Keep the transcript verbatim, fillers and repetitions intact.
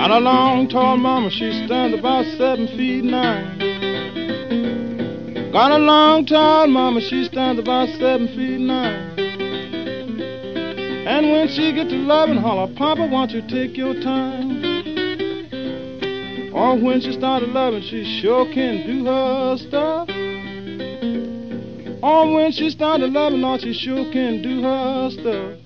Got a long, tall mama, she stands about seven feet nine. Got a long, tall mama, she stands about seven feet nine. And when she get to loving, holler, Papa, won't you take your time? Or when she started loving, she sure can do her stuff. Or when she started loving, Lord, she sure can do her stuff.